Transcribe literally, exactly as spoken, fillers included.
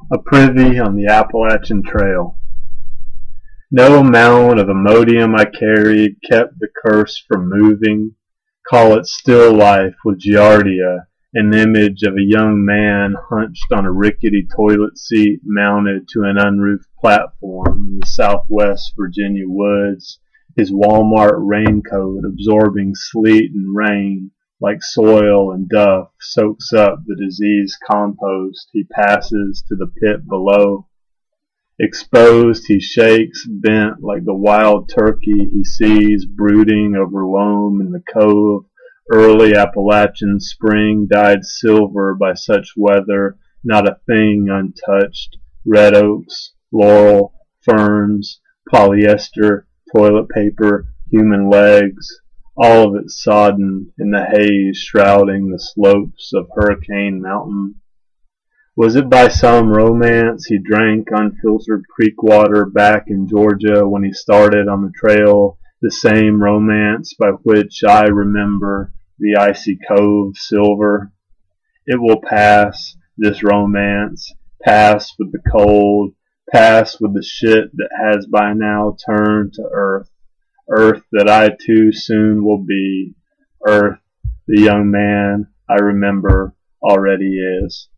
A privy on the Appalachian Trail. No amount of Imodium I carried kept the curse from moving. Call it still life with Giardia, an image of a young man hunched on a rickety toilet seat mounted to an unroofed platform in the southwest Virginia woods, his Walmart raincoat absorbing sleet and rain like soil and duff soaks up the diseased compost he passes to the pit below. Exposed, he shakes, bent like the wild turkey he sees brooding over loam in the cove. Early Appalachian spring dyed silver by such weather, not a thing untouched. Red oaks, laurel, ferns, polyester, toilet paper, human legs, all of it sodden in the haze shrouding the slopes of Hurricane Mountain. Was it by some romance he drank unfiltered creek water back in Georgia when he started on the trail, the same romance by which I remember the icy cove silver? It will pass, this romance, pass with the cold, pass with the shit that has by now turned to earth, earth that I too soon will be, earth the young man I remember already is.